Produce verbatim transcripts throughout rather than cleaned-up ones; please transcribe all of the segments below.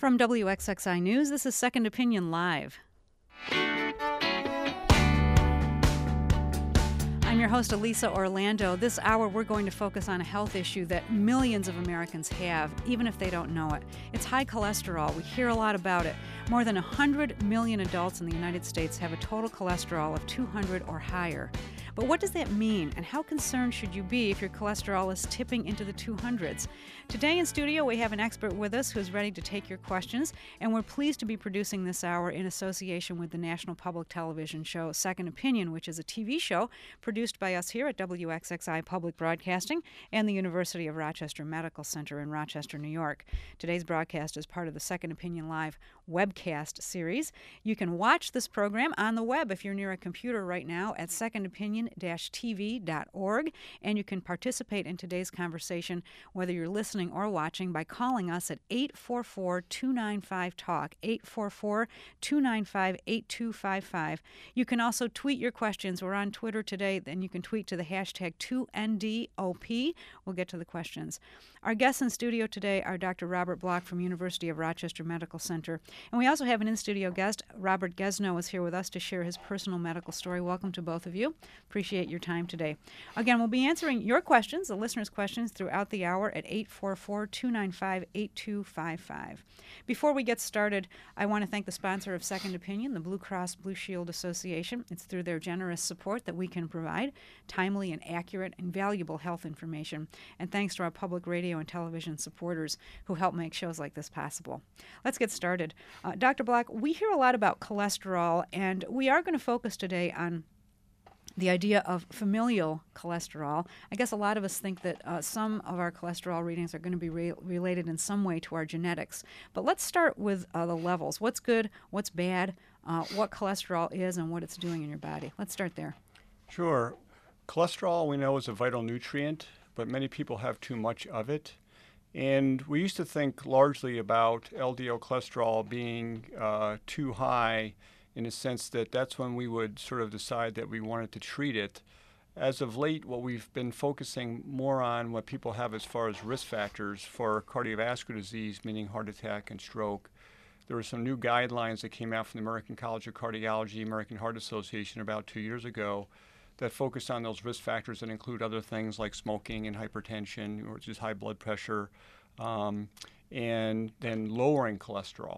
From W X X I News, this is Second Opinion Live. I'm your host, Elisa Orlando. This hour, we're going to focus on a health issue that millions of Americans have, even if they don't know it. It's high cholesterol. We hear a lot about it. More than one hundred million adults in the United States have a total cholesterol of two hundred or higher. But what does that mean, and how concerned should you be if your cholesterol is tipping into the two hundreds? Today in studio, we have an expert with us who's ready to take your questions, and we're pleased to be producing this hour in association with the national public television show Second Opinion, which is a T V show produced by us here at W X X I Public Broadcasting and the University of Rochester Medical Center in Rochester, New York. Today's broadcast is part of the Second Opinion Live webcast series. You can watch this program on the web if you're near a computer right now at second opinion dash t v dot org, and you can participate in today's conversation whether you're listening or watching by calling us at eight four four, two nine five, talk, eight four four, two nine five, eight two five five. You can also tweet your questions. We're on Twitter today, then you can tweet to the hashtag two N D O P. We'll get to the questions. Our guests in studio today are Doctor Robert Block from University of Rochester Medical Center, and we also have an in-studio guest. Robert Gesno is here with us to share his personal medical story. Welcome to both of you. Appreciate your time today. Again, we'll be answering your questions, the listeners' questions, throughout the hour at eight four four, two nine five, eight two five five. Before we get started, I want to thank the sponsor of Second Opinion, the Blue Cross Blue Shield Association. It's through their generous support that we can provide timely and accurate and valuable health information. And thanks to our public radio and television supporters who help make shows like this possible. Let's get started. Uh, Doctor Block, we hear a lot about cholesterol, and we are going to focus today on the idea of familial cholesterol. I guess a lot of us think that uh, some of our cholesterol readings are going to be re- related in some way to our genetics. But let's start with uh, the levels. What's good, what's bad, uh, what cholesterol is, and what it's doing in your body. Let's start there. Sure. Cholesterol, we know, is a vital nutrient, but many people have too much of it. And we used to think largely about L D L cholesterol being uh, too high, in a sense that that's when we would sort of decide that we wanted to treat it. As of late, what we've been focusing more on what people have as far as risk factors for cardiovascular disease, meaning heart attack and stroke. There were some new guidelines that came out from the American College of Cardiology, American Heart Association about two years ago that focused on those risk factors that include other things like smoking and hypertension, which is high blood pressure, um, and then lowering cholesterol.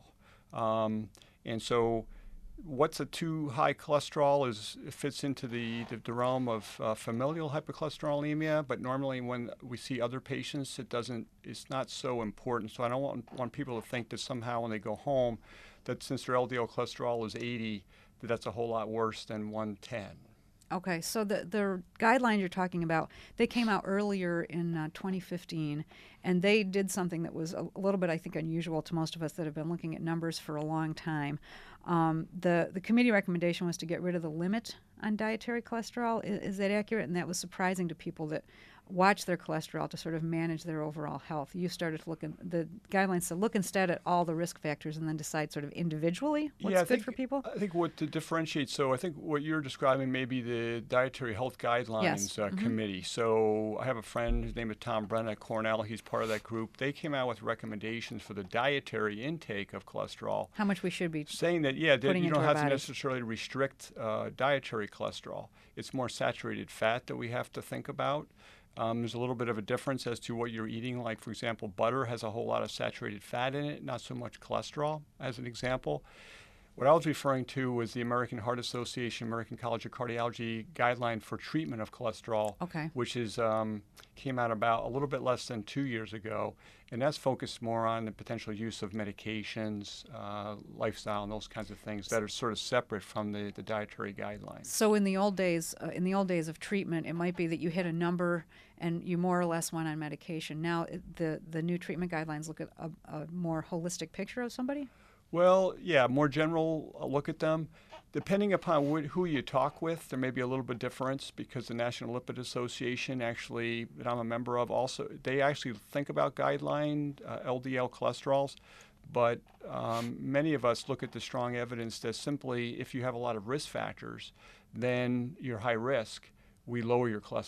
Um, and so what's a too high cholesterol is it fits into the, the, the realm of uh, familial hypercholesterolemia, but normally when we see other patients, it doesn't, it's not so important. So I don't want, want people to think that somehow when they go home, that since their L D L cholesterol is eighty, that that's a whole lot worse than one ten. Okay, so the, the guidelines you're talking about, they came out earlier in uh, twenty fifteen, and they did something that was a, a little bit, I think, unusual to most of us that have been looking at numbers for a long time. Um, the, the committee recommendation was to get rid of the limit on dietary cholesterol. Is, is that accurate? And that was surprising to people that watch their cholesterol to sort of manage their overall health. You started to look in, the guidelines said look instead at all the risk factors and then decide sort of individually what's yeah, good think, for people? I think what to differentiate, so I think what you're describing may be the Dietary Health Guidelines Yes. uh, mm-hmm. Committee. So I have a friend, his name is Tom Brennan at Cornell. He's part of that group. They came out with recommendations for the dietary intake of cholesterol. How much we should be saying that, yeah, that putting you into don't our have to bodies. necessarily restrict uh, dietary cholesterol. It's more saturated fat that we have to think about. Um, there's a little bit of a difference as to what you're eating. Like, for example, butter has a whole lot of saturated fat in it, not so much cholesterol, as an example. What I was referring to was the American Heart Association, American College of Cardiology guideline for treatment of cholesterol, Okay. which is um, came out about a little bit less than two years ago, and that's focused more on the potential use of medications, uh, lifestyle, and those kinds of things that are sort of separate from the, the dietary guidelines. So in the old days, uh, in the old days of treatment, it might be that you hit a number and you more or less went on medication. Now it, the the new treatment guidelines look at a, a more holistic picture of somebody. Well, yeah, more general uh, look at them. Depending upon wh- who you talk with, there may be a little bit of difference because the National Lipid Association, actually, that I'm a member of, also, they actually think about guideline uh, L D L cholesterols. But um, many of us look at the strong evidence that simply if you have a lot of risk factors, then you're high risk, we lower your cholesterol.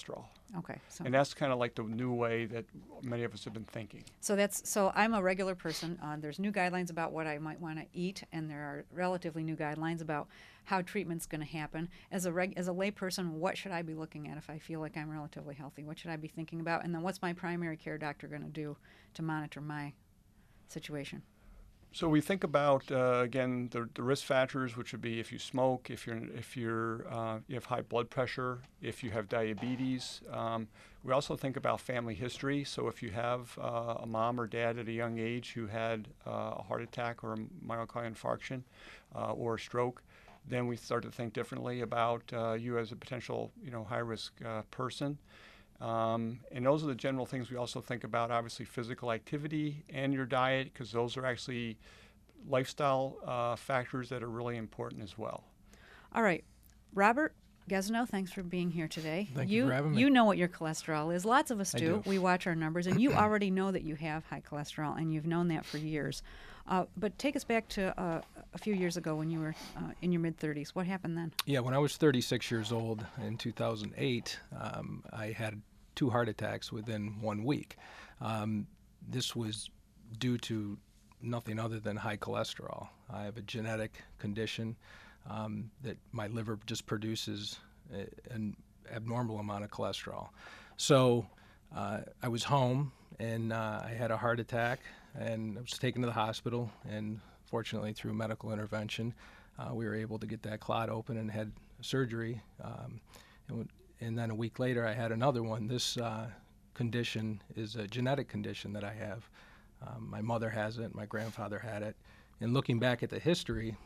Okay. So And that's kind of like the new way that many of us have been thinking. So that's so I'm a regular person. Uh, there's new guidelines about what I might want to eat, and there are relatively new guidelines about how treatment's going to happen. As a reg, as a lay person, what should I be looking at if I feel like I'm relatively healthy? What should I be thinking about? And then what's my primary care doctor going to do to monitor my situation? So we think about uh, again the, the risk factors, which would be if you smoke, if you're if you're uh, you have high blood pressure, if you have diabetes. Um, we also think about family history. So if you have uh, a mom or dad at a young age who had uh, a heart attack or a myocardial infarction uh, or a stroke, then we start to think differently about uh, you as a potential you know high risk uh, person. Um, and those are the general things we also think about, obviously physical activity and your diet, because those are actually lifestyle uh, factors that are really important as well. All right. Robert Gesno, thanks for being here today. Thank you, you for having me. You know what your cholesterol is. Lots of us I do. do. We watch our numbers, and you already know that you have high cholesterol, and you've known that for years. Uh, but take us back to uh, a few years ago when you were uh, in your mid-thirties. What happened then? Yeah, when I was thirty-six years old in two thousand eight, um, I had two heart attacks within one week. Um, this was due to nothing other than high cholesterol. I have a genetic condition um, that my liver just produces a, an abnormal amount of cholesterol. So uh, I was home and uh, I had a heart attack and I was taken to the hospital, and fortunately through medical intervention uh, we were able to get that clot open and had surgery. Um, and, and then a week later I had another one. This uh, condition is a genetic condition that I have. Um, my mother has it, my grandfather had it. And looking back at the history,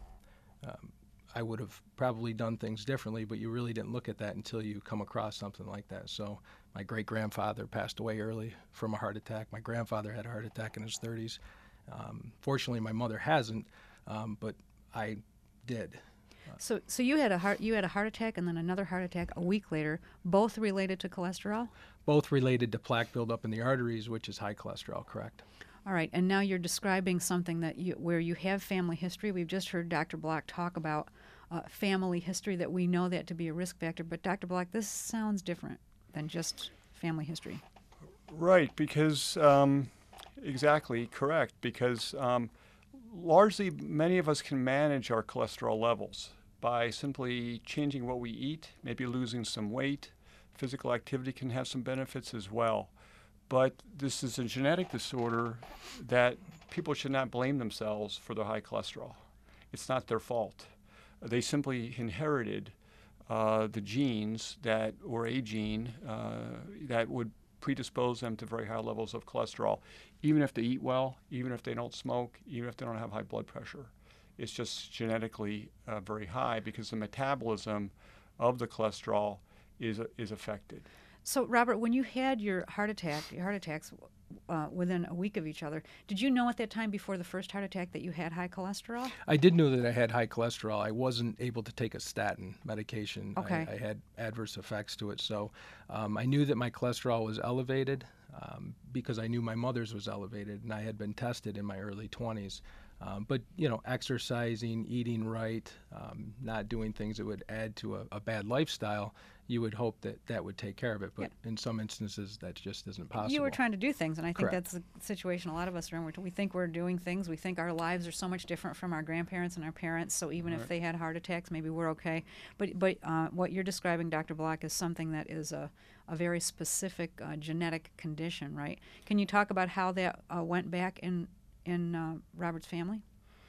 um, I would have probably done things differently, but you really didn't look at that until you come across something like that. So my great-grandfather passed away early from a heart attack. My grandfather had a heart attack in his thirties. Um, fortunately, my mother hasn't, um, but I did. So, so you had a heart you had a heart attack and then another heart attack a week later, both related to cholesterol? Both related to plaque buildup in the arteries, which is high cholesterol, correct? All right, and now you're describing something that you where you have family history. We've just heard Doctor Block talk about uh, family history, that we know that to be a risk factor. But Doctor Block, this sounds different than just family history. Right, because um, exactly correct. Because um, largely, many of us can manage our cholesterol levels by simply changing what we eat, maybe losing some weight. Physical activity can have some benefits as well. But this is a genetic disorder that people should not blame themselves for their high cholesterol. It's not their fault. They simply inherited uh, the genes that, or a gene uh, that would predispose them to very high levels of cholesterol, even if they eat well, even if they don't smoke, even if they don't have high blood pressure. It's just genetically uh, very high because the metabolism of the cholesterol is is affected. So, Robert, when you had your heart attack, your heart attacks uh, within a week of each other, did you know at that time before the first heart attack that you had high cholesterol? I did know that I had high cholesterol. I wasn't able to take a statin medication. Okay. I, I had adverse effects to it. So um, I knew that my cholesterol was elevated um, because I knew my mother's was elevated, and I had been tested in my early twenties. Um, but, you know, exercising, eating right, um, not doing things that would add to a, a bad lifestyle, you would hope that that would take care of it. But Yeah. in some instances, that just isn't possible. You were trying to do things, and I think Correct. that's the situation a lot of us are in. We're- We think we're doing things. We think our lives are so much different from our grandparents and our parents, so even if Right. they had heart attacks, maybe we're okay. But but uh, what you're describing, Doctor Block, is something that is a, a very specific uh, genetic condition, right? Can you talk about how that uh, went back in, in uh, Robert's family?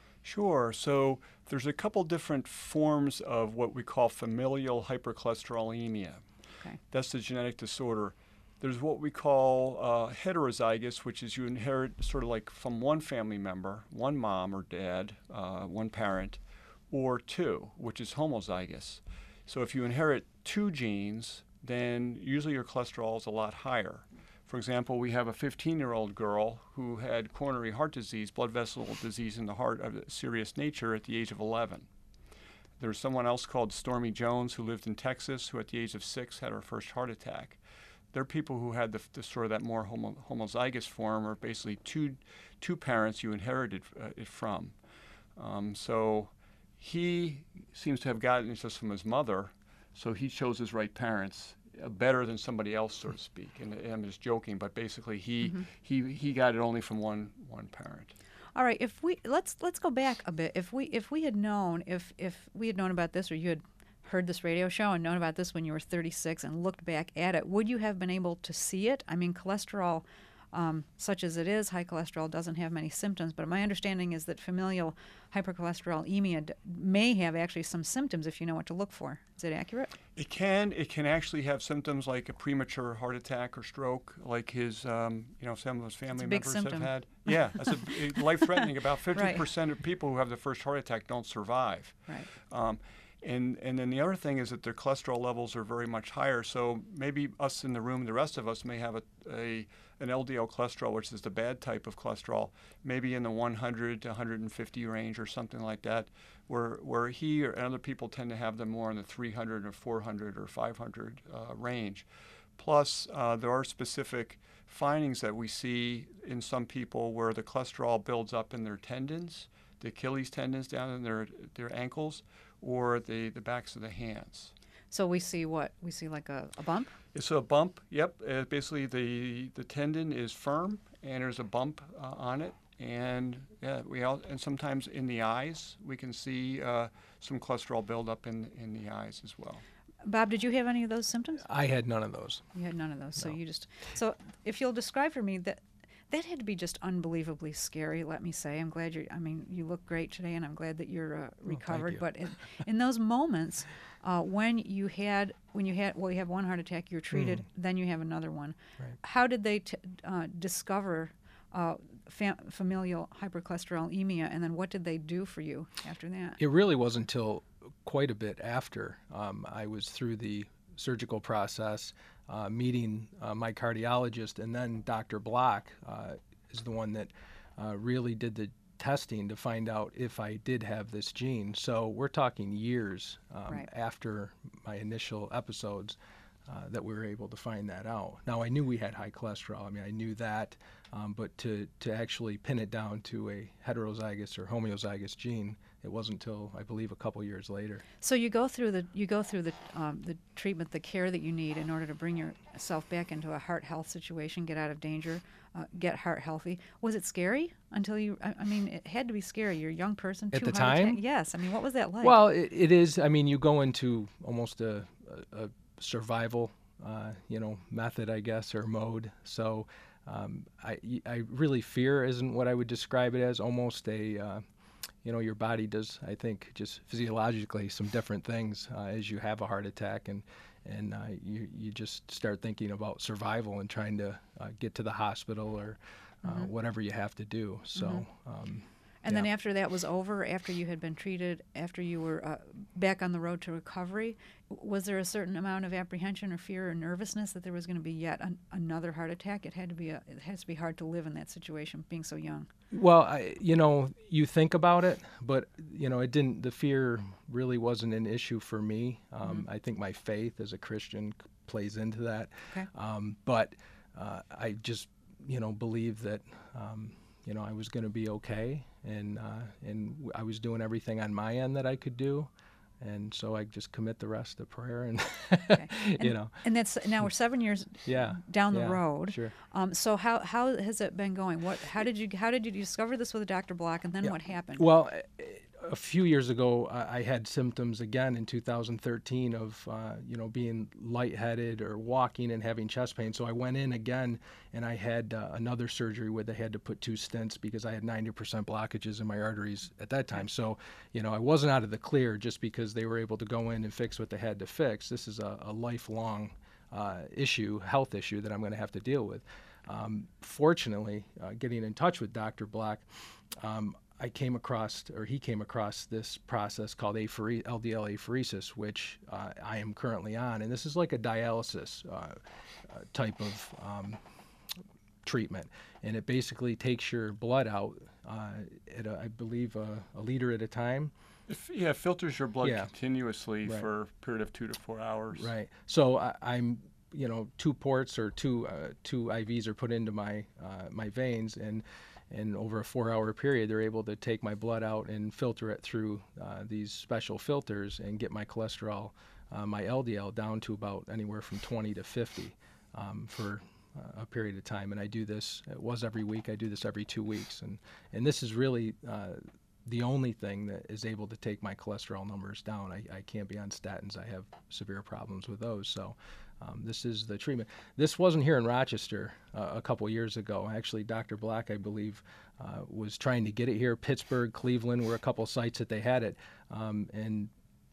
Sure. So there's a couple different forms of what we call familial hypercholesterolemia. Okay. That's the genetic disorder. There's what we call uh, heterozygous, which is you inherit sort of like from one family member, one mom or dad, uh, one parent, or two, which is homozygous. So if you inherit two genes, then usually your cholesterol is a lot higher. For example, we have a fifteen-year-old girl who had coronary heart disease, blood vessel disease in the heart of a serious nature at the age of eleven. There's someone else called Stormy Jones who lived in Texas who at the age of six had her first heart attack. There are people who had the, the sort of that more homo, homozygous form, or basically two, two parents you inherited uh, it from. Um, so he seems to have gotten it just from his mother, so he chose his right parents uh, better than somebody else, so to speak. And, and I'm just joking, but basically he Mm-hmm. he he got it only from one one parent. All right, if we let's let's go back a bit. If we if we had known if if we had known about this, or you had heard this radio show and known about this when you were thirty-six and looked back at it, would you have been able to see it? I mean, cholesterol, um, such as it is, high cholesterol doesn't have many symptoms, but my understanding is that familial hypercholesterolemia d- may have actually some symptoms if you know what to look for. Is it accurate? It can it can actually have symptoms like a premature heart attack or stroke, like his um, you know some of his family big members symptom. have had. Yeah, that's a, life threatening. About fifty percent of people who have the first heart attack don't survive. Right. Um, And and then the other thing is that their cholesterol levels are very much higher. So maybe us in the room, the rest of us may have a, a an L D L cholesterol, which is the bad type of cholesterol, maybe in the one hundred to one hundred fifty range or something like that, where where he or other people tend to have them more in the three hundred or four hundred or five hundred uh, range. Plus, uh, there are specific findings that we see in some people where the cholesterol builds up in their tendons, the Achilles tendons down in their their ankles, or the, the backs of the hands. So we see what? We see like a, a bump? It's a bump, yep. Uh, basically, the, the tendon is firm, and there's a bump uh, on it. And yeah, we all, and sometimes in the eyes, we can see uh, some cholesterol buildup in, in the eyes as well. Bob, did you have any of those symptoms? I had none of those. You had none of those. So No. you just, so if you'll describe for me that, that had to be just unbelievably scary, let me say. I'm glad you're, I mean, you look great today, and I'm glad that you're uh, recovered. you. But in, in those moments, uh, when you had, when you had, well, you have one heart attack, you're treated, then you have another one. Right. How did they t- uh, discover uh, fam- familial hypercholesterolemia, and then what did they do for you after that? It really wasn't until quite a bit after um, I was through the surgical process, uh, meeting uh, my cardiologist, and then Doctor Block uh, is the one that uh, really did the testing to find out if I did have this gene. So we're talking years um, Right. after my initial episodes uh, that we were able to find that out. Now, I knew we had high cholesterol. I mean, I knew that, um, but to, to actually pin it down to a heterozygous or homozygous gene, it wasn't until, I believe, a couple years later. So you go through the you go through the um, the treatment, the care that you need in order to bring yourself back into a heart health situation, get out of danger, uh, get heart healthy. Was it scary until you? I, I mean, it had to be scary. You're a young person. At two the heart attack- time? yes. I mean, what was that like? Well, it, it is. I mean, you go into almost a, a, a survival, uh, you know, method, I guess, or mode. So um, I, I really fear isn't what I would describe it as. Almost a, uh, you know, your body does, I think, just physiologically some different things uh, as you have a heart attack, and and uh, you you just start thinking about survival and trying to uh, get to the hospital or uh, Mhm. whatever you have to do. So. Mhm. Um, and then yeah. after that was over, after you had been treated, after you were uh, back on the road to recovery, w- was there a certain amount of apprehension or fear or nervousness that there was going to be yet an, another heart attack? It had to be a, it has to be hard to live in that situation, being so young. Well, I, you know, you think about it, but you know, it didn't. The fear really wasn't an issue for me. Um, Mhm. I think my faith as a Christian c- plays into that. Okay. Um, but uh, I just, you know, believed that, um, you know, I was going to be okay, and uh, and w- I was doing everything on my end that I could do, and so I just commit the rest to prayer, and Okay. you And- know, And that's now we're seven years yeah, down the yeah, road. Sure. Um, so how how has it been going? What how did you how did you discover this with Doctor Block, and then Yeah. what happened? Well, a- a few years ago, I I had symptoms again in two thousand thirteen of, uh, you know, being lightheaded or walking and having chest pain. So I went in again, and I had uh, another surgery where they had to put two stents because I had ninety percent blockages in my arteries at that time. So, you know, I wasn't out of the clear just because they were able to go in and fix what they had to fix. This is a, a lifelong uh, issue, health issue that I'm going to have to deal with. Um, fortunately, uh, getting in touch with Doctor Block, um, I came across, or he came across this process called aphore- L D L apheresis, which uh, I am currently on. And this is like a dialysis uh, uh, type of um, treatment. And it basically takes your blood out uh, at, a, I believe, a, a liter at a time. If, yeah, it filters your blood Yeah. continuously Right. for a period of two to four hours. Right. So I, I'm, you know, two ports or two uh, two I Vs are put into my uh, my veins, and and over a four-hour period, they're able to take my blood out and filter it through uh, these special filters and get my cholesterol uh, my L D L down to about anywhere from twenty to fifty um, for uh, a period of time. And I do this, it was every week, I do this every two weeks. And, and this is really uh, the only thing that is able to take my cholesterol numbers down. I, I can't be on statins. I have severe problems with those. So um, this is the treatment. This wasn't here in Rochester uh, a couple years ago. Actually, Doctor Black, I believe, uh, was trying to get it here. Pittsburgh, Cleveland were a couple sites that they had it. Um, and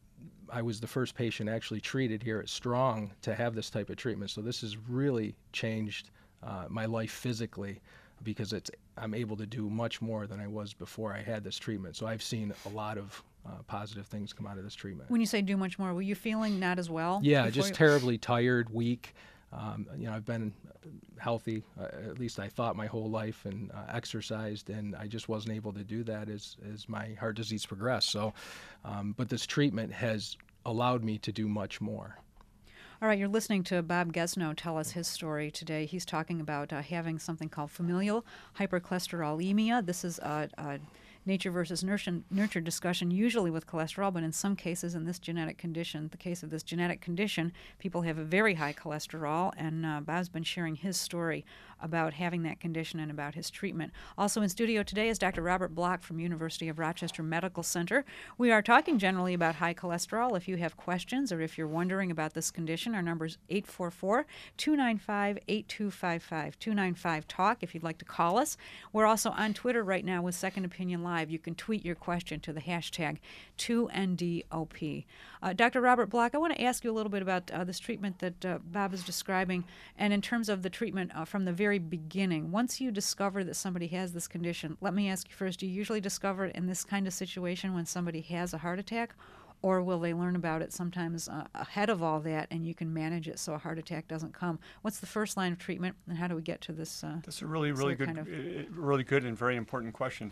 I was the first patient actually treated here at Strong to have this type of treatment. So this has really changed uh, my life physically, because it's I'm able to do much more than I was before I had this treatment. So I've seen a lot of uh, positive things come out of this treatment. When you say do much more, were you feeling not as well? Yeah, just you... terribly tired, weak. Um, you know, I've been healthy, uh, at least I thought, my whole life, and uh, exercised, and I just wasn't able to do that as, as my heart disease progressed. So, um, but this treatment has allowed me to do much more. All right, you're listening to Bob Gesno tell us his story today. He's talking about uh, having something called familial hypercholesterolemia. This is a, a nature versus nurture, nurture discussion, usually with cholesterol, but in some cases in this genetic condition, the case of this genetic condition, people have a very high cholesterol, and uh, Bob's been sharing his story about having that condition and about his treatment. Also in studio today is Doctor Robert Block from University of Rochester Medical Center. We are talking generally about high cholesterol. If you have questions or if you're wondering about this condition, our number is eight four four, two nine five, eight two five five, two nine five talk if you'd like to call us. We're also on Twitter right now with Second Opinion Live. You can tweet your question to the hashtag two N D O P. Uh, Doctor Robert Block, I want to ask you a little bit about uh, this treatment that uh, Bob is describing, and in terms of the treatment uh, from the very beginning. Once you discover that somebody has this condition, let me ask you first, do you usually discover it in this kind of situation when somebody has a heart attack, or will they learn about it sometimes uh, ahead of all that and you can manage it so a heart attack doesn't come? What's the first line of treatment, and how do we get to this? Uh, That's a really, really good, kind of... really good and very important question.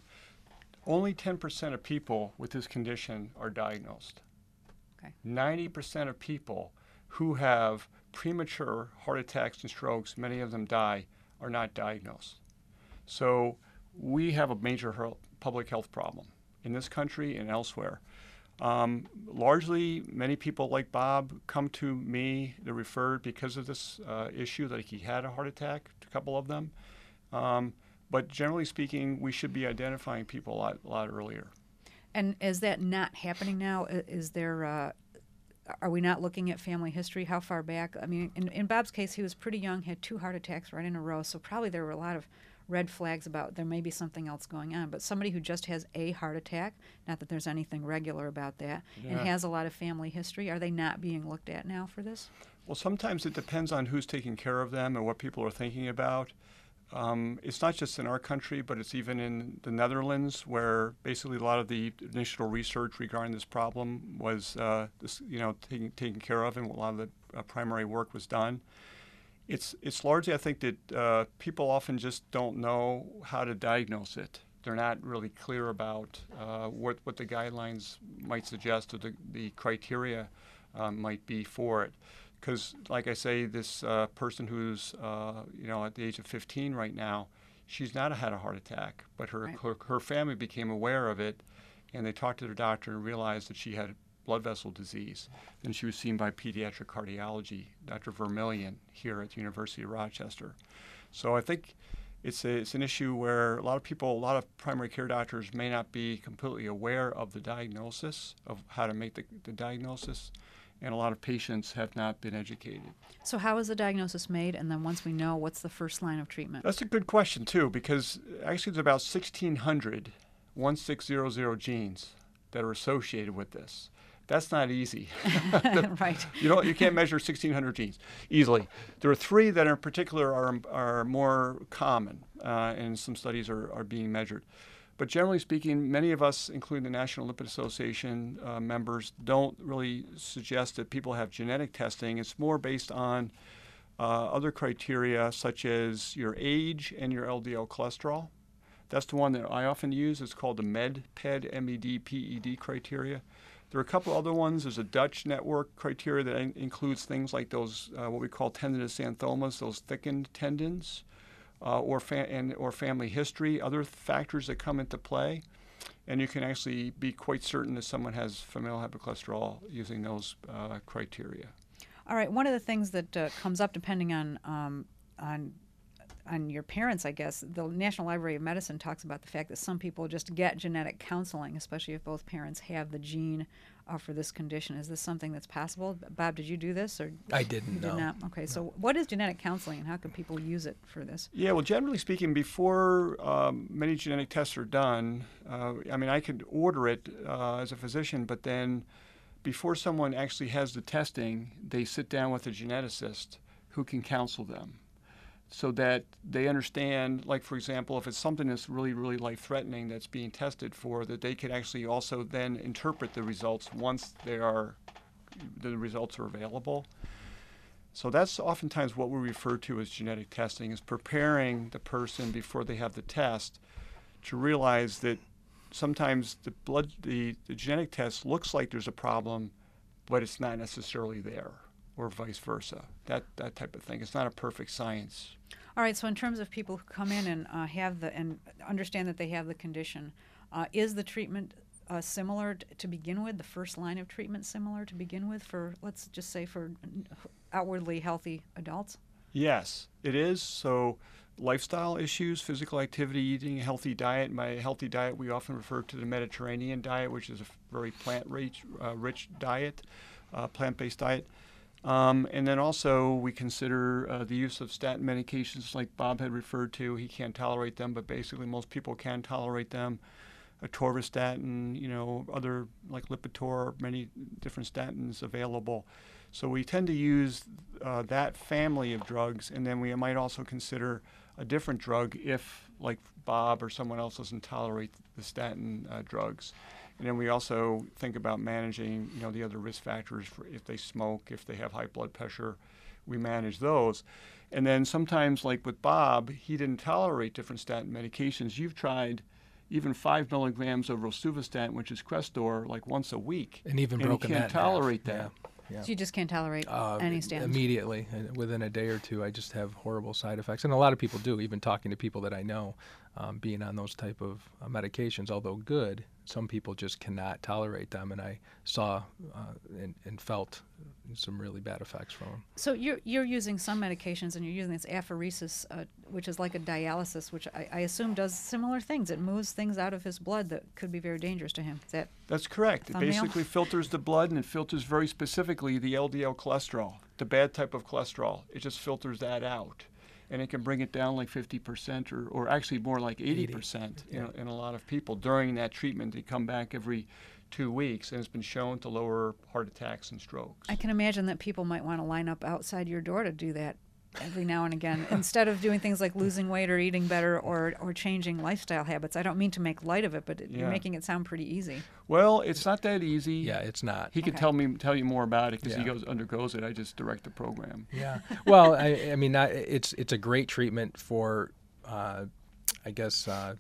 Only ten percent of people with this condition are diagnosed. Okay. ninety percent of people who have premature heart attacks and strokes, many of them die, are not diagnosed. So we have a major health, public health problem in this country and elsewhere. Um, largely, many people like Bob come to me, they're referred because of this uh, issue, that he had a heart attack, a couple of them. Um, but generally speaking, we should be identifying people a lot, a lot earlier. And is that not happening now? Is there, uh, are we not looking at family history? How far back? I mean, in, in Bob's case, he was pretty young, had two heart attacks right in a row, so probably there were a lot of red flags about there may be something else going on. But somebody who just has a heart attack, not that there's anything regular about that, yeah. and has a lot of family history, are they not being looked at now for this? Well, sometimes it depends on who's taking care of them and what people are thinking about. Um, it's not just in our country, but it's even in the Netherlands, where basically a lot of the initial research regarding this problem was, uh, this, you know, taken taken care of, and a lot of the uh, primary work was done. It's it's largely, I think, that uh, people often just don't know how to diagnose it. They're not really clear about uh, what what the guidelines might suggest, or the the criteria uh, might be for it. Because, like I say, this uh, person who's, uh, you know, at the age of fifteen right now, she's not had a heart attack, but her, right. her her family became aware of it, and they talked to their doctor and realized that she had blood vessel disease. Then she was seen by pediatric cardiology, Doctor Vermillion, here at the University of Rochester. So I think it's a, it's an issue where a lot of people, a lot of primary care doctors may not be completely aware of the diagnosis, of how to make the, the diagnosis. And a lot of patients have not been educated. So how is the diagnosis made? And then once we know, what's the first line of treatment? That's a good question, too, because actually there's about sixteen hundred one six zero zero genes that are associated with this. That's not easy. Right. You know, you can't measure sixteen hundred genes easily. There are three that in particular are, are more common, uh, and some studies are, are being measured. But generally speaking, many of us, including the National Lipid Association uh, members, don't really suggest that people have genetic testing. It's more based on uh, other criteria, such as your age and your L D L cholesterol. That's the one that I often use. It's called the MED-PED, M E D P E D criteria. There are a couple other ones. There's a Dutch network criteria that in- includes things like those, uh, what we call tendinous xanthomas, those thickened tendons. Uh, or, fa- and, or family history, other factors that come into play. and you can actually be quite certain that someone has familial hypercholesterol using those uh, criteria. All right. One of the things that uh, comes up depending on um, on on your parents, I guess, the National Library of Medicine talks about the fact that some people just get genetic counseling, especially if both parents have the gene uh, for this condition. Is this something that's possible? Bob, did you do this, or I didn't. you did no. not? Okay. So, what is genetic counseling, and how can people use it for this? Yeah, well, generally speaking, before um, many genetic tests are done, uh, I mean, I could order it uh, as a physician, but then before someone actually has the testing, they sit down with a geneticist who can counsel them so that they understand, like, for example, if it's something that's really, really life-threatening that's being tested for, that they could actually also then interpret the results once they are, the results are available. So that's oftentimes what we refer to as genetic testing, is preparing the person before they have the test to realize that sometimes the blood, the, the genetic test looks like there's a problem, but it's not necessarily there, or vice versa. That that type of thing. It's not a perfect science. All right. So, in terms of people who come in and uh, have the and understand that they have the condition, uh, is the treatment uh, similar t- to begin with? The first line of treatment similar to begin with for, let's just say, for outwardly healthy adults? Yes, it is. So, lifestyle issues, physical activity, eating a healthy diet. By healthy diet, we often refer to the Mediterranean diet, which is a very plant-rich uh, rich diet, uh, plant-based diet. Um, and then also we consider uh, the use of statin medications like Bob had referred to. He can't tolerate them, but basically most people can tolerate them. Atorvastatin, you know, other like Lipitor, many different statins available. So we tend to use uh, that family of drugs, and then we might also consider a different drug if, like Bob or someone else doesn't tolerate the statin uh, drugs. And then we also think about managing, you know, the other risk factors for if they smoke, if they have high blood pressure, we manage those. And then sometimes, like with Bob, he didn't tolerate different statin medications. You've tried even five milligrams of rosuvastatin, which is Crestor, like once a week. And even and broken he that can't in half. tolerate that. Yeah. Yeah. So you just can't tolerate Uh, any statins? Immediately, and within a day or two, I just have horrible side effects, and a lot of people do. Even talking to people that I know, um, being on those type of uh, medications, although good, some people just cannot tolerate them, and I saw uh, and, and felt some really bad effects from them. So you're you're using some medications, and you're using this apheresis, uh, which is like a dialysis, which I, I assume does similar things. It moves things out of his blood that could be very dangerous to him. Is that That's correct. It thumbnail? basically filters the blood, and it filters very specifically the L D L cholesterol, the bad type of cholesterol. It just filters that out. And it can bring it down like fifty percent or, or actually more like eighty percent eighty, yeah. in, in a lot of people. During that treatment, they come back every two weeks, and it's been shown to lower heart attacks and strokes. I can imagine that people might want to line up outside your door to do that every now and again, instead of doing things like losing weight or eating better or, or changing lifestyle habits. I don't mean to make light of it, but it, Yeah. you're making it sound pretty easy. Well, it's not that easy. Yeah, it's not. He could Okay. tell me tell you more about it because he Yeah. goes undergoes it. I just direct the program. Yeah. Well, I, I mean, not, it's it's a great treatment for, uh, I guess, uh,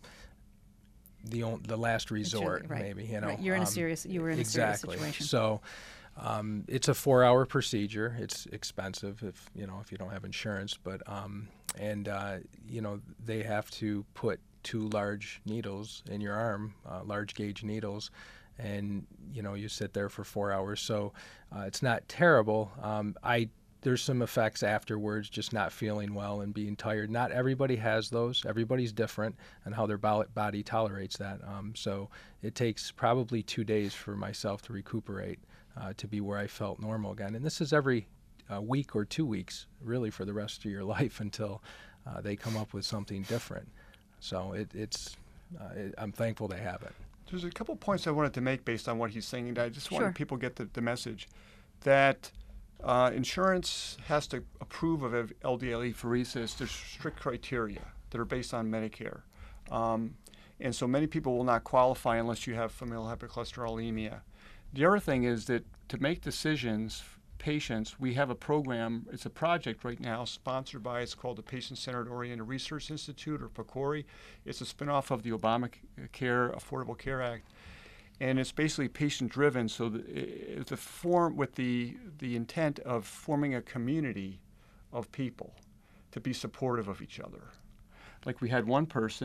the on, the last resort, right. maybe. You know, Right. You're in a Um, serious. You were in exactly. a serious situation. So, um, it's a four-hour procedure. It's expensive if you know if you don't have insurance, but um, and uh, you know they have to put two large needles in your arm, uh, large gauge needles, and you know you sit there for four hours. So uh, it's not terrible. Um, I there's some effects afterwards, just not feeling well and being tired. Not everybody has those. Everybody's different and how their bo- body tolerates that. Um, so it takes probably two days for myself to recuperate uh, to be where I felt normal again. And this is every uh, week or two weeks, really, for the rest of your life until uh, they come up with something different. So it, it's uh, it, I'm thankful they have it. There's a couple points I wanted to make based on what he's saying, and I just Sure. want people to get the, the message that uh, insurance has to approve of L D L apheresis. There's strict criteria that are based on Medicare. Um, and so many people will not qualify unless you have familial hypercholesterolemia. The other thing is that to make decisions, patients, we have a program, it's a project right now sponsored by, it's called the Patient-Centered Oriented Research Institute, or PCORI. It's a spinoff of the Obamacare Affordable Care Act. And it's basically patient-driven, so the, it's a form with the, the intent of forming a community of people to be supportive of each other. Like we had one person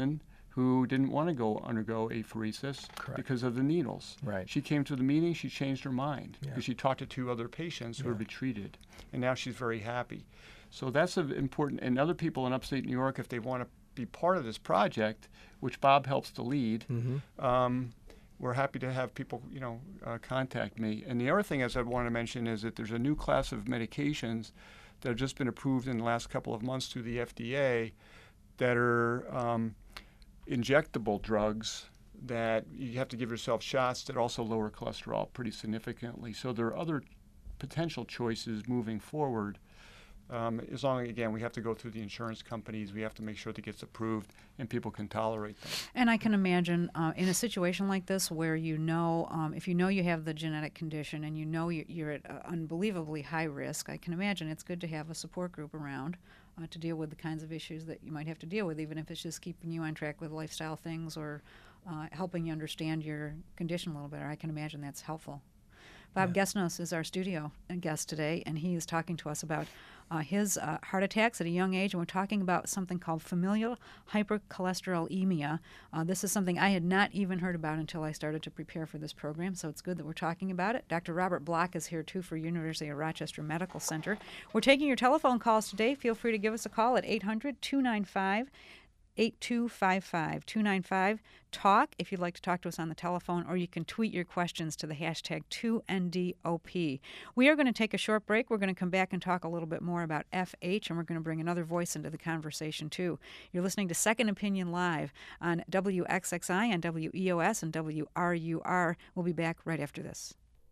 who didn't want to go undergo apheresis Correct. because of the needles. Right. She came to the meeting, she changed her mind Yeah. because she talked to two other patients who Yeah. would be treated, and now she's very happy. So that's a important, and other people in upstate New York, if they want to be part of this project, which Bob helps to lead, Mm-hmm. um, we're happy to have people, you know, uh, contact me. And the other thing, as I want to mention, is that there's a new class of medications that have just been approved in the last couple of months through the F D A that are um, injectable drugs that you have to give yourself shots that also lower cholesterol pretty significantly. So there are other potential choices moving forward. Um, as long as, again, we have to go through the insurance companies, we have to make sure that it gets approved and people can tolerate them. And I can imagine uh, in a situation like this where you know, um, if you know you have the genetic condition and you know you're, you're at uh, unbelievably high risk, I can imagine it's good to have a support group around uh, to deal with the kinds of issues that you might have to deal with, even if it's just keeping you on track with lifestyle things or uh, helping you understand your condition a little better. I can imagine that's helpful. Bob Yeah. Gesnos is our studio guest today, and he is talking to us about uh, his uh, heart attacks at a young age, and we're talking about something called familial hypercholesterolemia. Uh, this is something I had not even heard about until I started to prepare for this program, so it's good that we're talking about it. Doctor Robert Block is here, too, for University of Rochester Medical Center. We're taking your telephone calls today. Feel free to give us a call at eight hundred, two nine five, eight two five five, two nine five, talk if you'd like to talk to us on the telephone, or you can tweet your questions to the hashtag two N D O P. We are going to take a short break. We're going to come back and talk a little bit more about F H, and we're going to bring another voice into the conversation, too. You're listening to Second Opinion Live on W X X I, on W E O S, and W R U R. We'll be back right after this.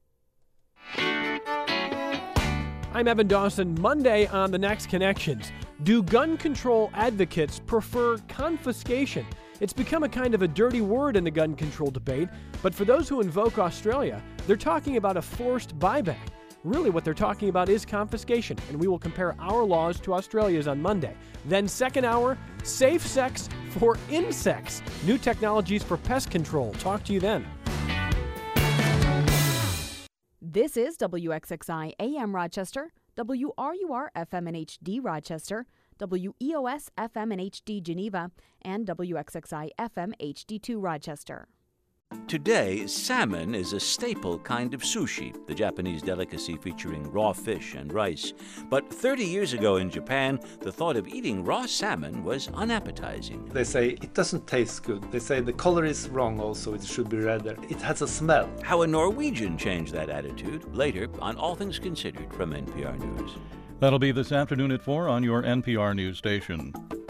I'm Evan Dawson. Monday on The Next Connections. Do gun control advocates prefer confiscation? It's become a kind of a dirty word in the gun control debate, but for those who invoke Australia, they're talking about a forced buyback. Really what they're talking about is confiscation, and we will compare our laws to Australia's on Monday. Then second hour, safe sex for insects. New technologies for pest control. Talk to you then. This is W X X I A M Rochester, W R U R F M and H D Rochester, W E O S F M and H D Geneva, and W X X I F M H D two Rochester. Today, salmon is a staple kind of sushi, the Japanese delicacy featuring raw fish and rice. But thirty years ago in Japan, the thought of eating raw salmon was unappetizing. They say it doesn't taste good. They say the color is wrong also, it should be redder. It has a smell. How a Norwegian changed that attitude, later on All Things Considered from N P R News. That'll be this afternoon at four on your N P R News station.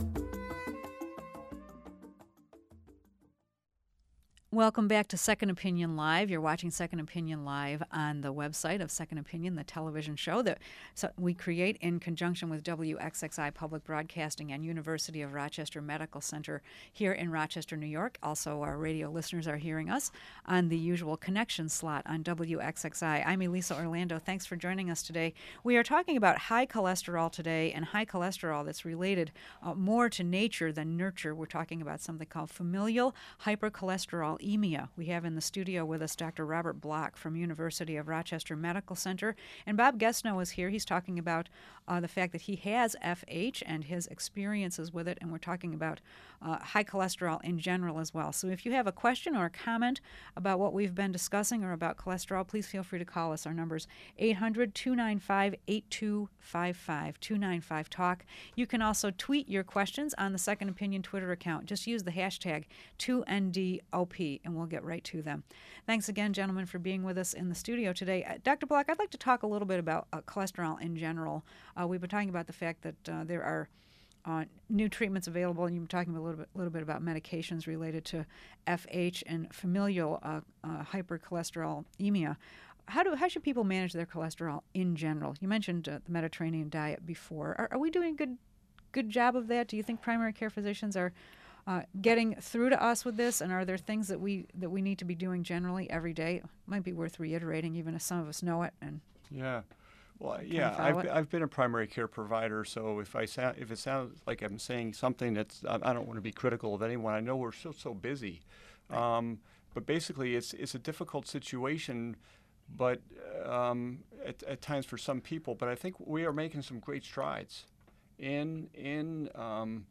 Welcome back to Second Opinion Live. You're watching Second Opinion Live on the website of Second Opinion, the television show that so we create in conjunction with W X X I Public Broadcasting and University of Rochester Medical Center here in Rochester, New York. Also, our radio listeners are hearing us on the usual connection slot on W X X I. I'm Elisa Orlando. Thanks for joining us today. We are talking about high cholesterol today, and high cholesterol that's related uh, more to nature than nurture. We're talking about something called familial hypercholesterolemia. We have in the studio with us Doctor Robert Block from University of Rochester Medical Center. And Bob Gesno is here. He's talking about uh, the fact that he has F H and his experiences with it. And we're talking about uh, high cholesterol in general as well. So if you have a question or a comment about what we've been discussing or about cholesterol, please feel free to call us. Our number's eight hundred, two nine five, eight two five five, two nine five, talk. You can also tweet your questions on the Second Opinion Twitter account. Just use the hashtag two N D O P. And we'll get right to them. Thanks again, gentlemen, for being with us in the studio today. Uh, Doctor Block, I'd like to talk a little bit about uh, cholesterol in general. Uh, we've been talking about the fact that uh, there are uh, new treatments available, and you've been talking a little bit, little bit about medications related to F H and familial uh, uh, hypercholesterolemia. How do how should people manage their cholesterol in general? You mentioned uh, the Mediterranean diet before. Are, are we doing a good good job of that? Do you think primary care physicians are Uh, getting through to us with this, and are there things that we that we need to be doing generally every day? Might be worth reiterating, even if some of us know it. And Yeah, well, yeah, I've, be- I've been a primary care provider, so if I sound, if it sounds like I'm saying something that's, I, I don't want to be critical of anyone. I know we're so so busy, um, but basically it's it's a difficult situation, but um, at, at times for some people. But I think we are making some great strides in in. Um,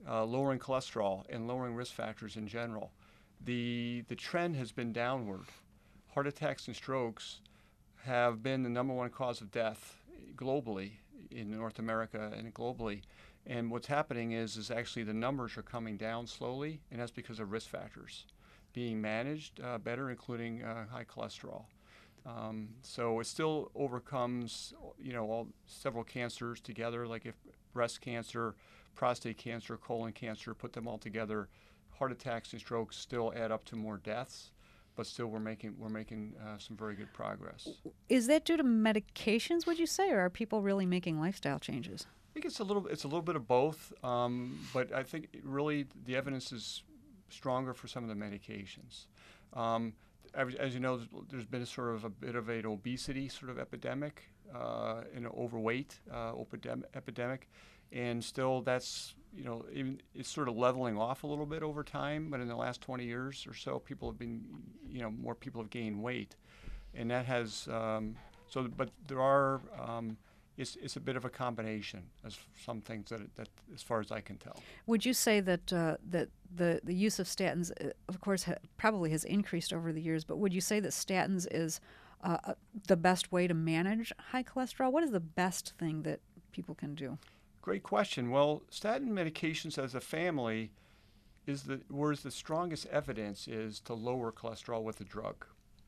uh, lowering cholesterol and lowering risk factors in general. The, the trend has been downward. Heart attacks and strokes have been the number one cause of death globally in North America and globally. And what's happening is, is actually the numbers are coming down slowly, and that's because of risk factors being managed uh, better, including uh, high cholesterol. Um, so it still overcomes, you know, all several cancers together, like if breast cancer, prostate cancer, colon cancer, put them all together, heart attacks and strokes still add up to more deaths, but still we're making we're making uh, some very good progress. Is that due to medications, would you say, or are people really making lifestyle changes? I think it's a little it's a little bit of both, um, but I think really the evidence is stronger for some of the medications. Um, as, as you know, there's been a sort of a bit of an obesity sort of epidemic, uh, and an overweight uh, epidemic, epidemic, and still that's you know even it's sort of leveling off a little bit over time. But in the last twenty years or so, people have been you know more people have gained weight, and that has um, so. But there are um, It's, it's a bit of a combination as some things that, that as far as I can tell. Would you say that uh, that the, the use of statins, uh, of course, ha- probably has increased over the years, but would you say that statins is uh, uh, the best way to manage high cholesterol? What is the best thing that people can do? Great question. Well, statin medications as a family is the whereas the strongest evidence is to lower cholesterol with the drug,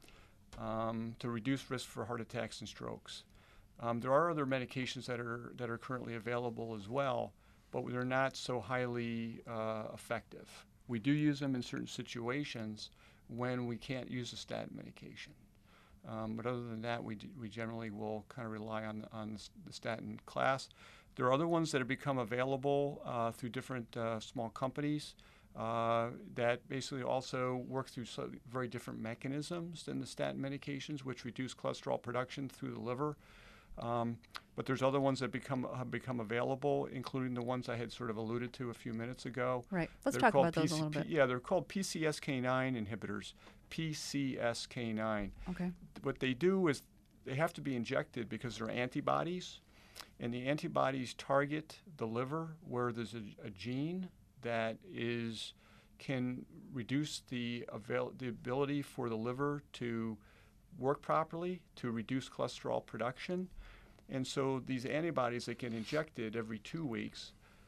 um, to reduce risk for heart attacks and strokes. Um, there are other medications that are that are currently available as well, but they're not so highly uh, effective. We do use them in certain situations when we can't use a statin medication. Um, but other than that, we, d- we generally will kind of rely on, on the, the statin class. There are other ones that have become available uh, through different uh, small companies uh, that basically also work through so very different mechanisms than the statin medications, which reduce cholesterol production through the liver. Um, but there's other ones that become have become available, including the ones I had sort of alluded to a few minutes ago. Right. Let's They're talk about P C, those a little bit. Yeah, they're called P C S K nine inhibitors, P C S K nine. Okay. What they do is they have to be injected because they're antibodies, and the antibodies target the liver where there's a, a gene that is can reduce the avail- the ability for the liver to work properly, to reduce cholesterol production. And so these antibodies that get injected every two weeks